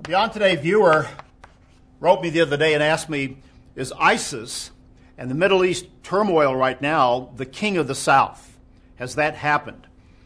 A Beyond Today viewer wrote me the other day and asked me, is ISIS and the Middle East turmoil right now the king of the South? Has that happened?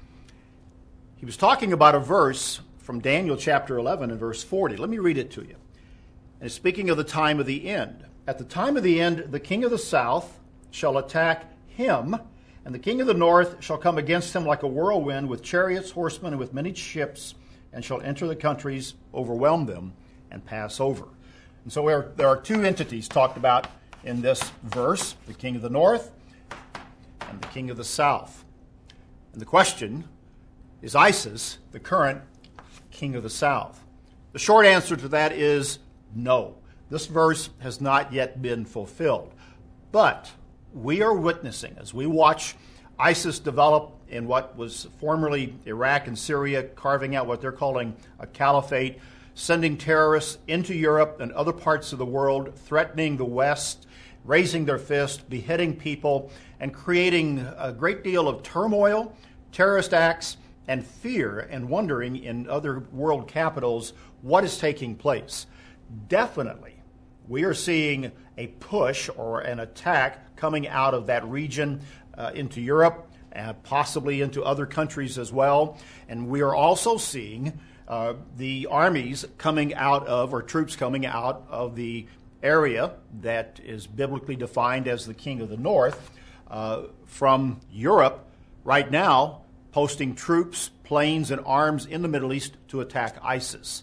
He was talking about a verse from Daniel chapter 11 and verse 40. Let me read it to you. And it's speaking of the time of the end. At the time of the end, the king of the South shall attack him, and the king of the North shall come against him like a whirlwind with chariots, horsemen, and with many ships, and shall enter the countries, overwhelm them, and pass over. And so there are two entities talked about in this verse, the king of the North and the king of the South. And the question, is ISIS the current king of the South? The short answer to that is no. This verse has not yet been fulfilled. But we are witnessing, as we watch ISIS develop in what was formerly Iraq and Syria, carving out what they're calling a caliphate, sending terrorists into Europe and other parts of the world, threatening the West, raising their fist, beheading people, and creating a great deal of turmoil, terrorist acts, and fear, and wondering in other world capitals what is taking place. Definitely, we are seeing a push or an attack coming out of that region into Europe, possibly into other countries as well. And we are also seeing the armies coming out of, or troops coming out of the area that is biblically defined as the king of the North from Europe right now, posting troops, planes, and arms in the Middle East to attack ISIS.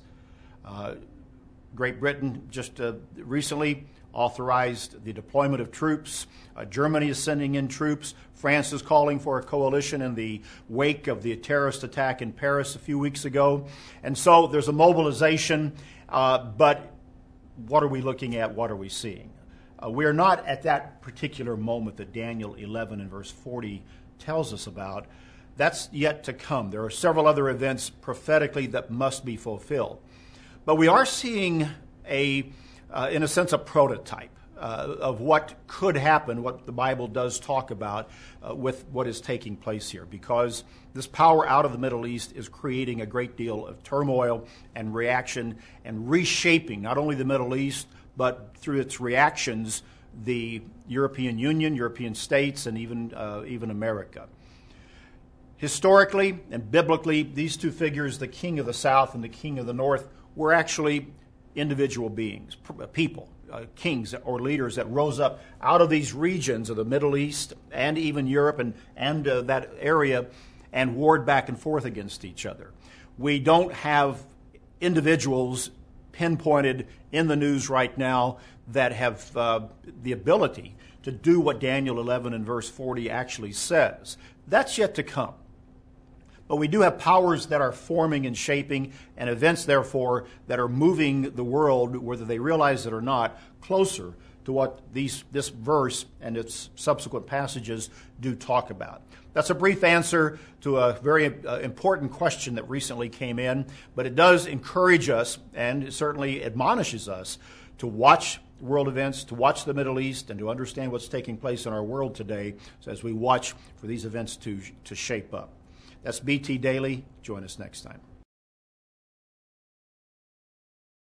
Great Britain just recently authorized the deployment of troops. Germany is sending in troops. France is calling for a coalition in the wake of the terrorist attack in Paris a few weeks ago. And so there's a mobilization, but what are we looking at? What are we seeing? We are not at that particular moment that Daniel 11 and verse 40 tells us about. That's yet to come. There are several other events prophetically that must be fulfilled. But we are seeing in a sense, a prototype of what could happen, what the Bible does talk about with what is taking place here, because this power out of the Middle East is creating a great deal of turmoil and reaction and reshaping not only the Middle East, but through its reactions, the European Union, European states, and even America. Historically and biblically, these two figures, the king of the South and the king of the North, were actually individual beings, people, kings or leaders that rose up out of these regions of the Middle East and even Europe and that area and warred back and forth against each other. We don't have individuals pinpointed in the news right now that have the ability to do what Daniel 11 and verse 40 actually says. That's yet to come. But we do have powers that are forming and shaping, and events, therefore, that are moving the world, whether they realize it or not, closer to what this verse and its subsequent passages do talk about. That's a brief answer to a very important question that recently came in, but it does encourage us and it certainly admonishes us to watch world events, to watch the Middle East, and to understand what's taking place in our world today as we watch for these events to shape up. That's BT Daily. Join us next time.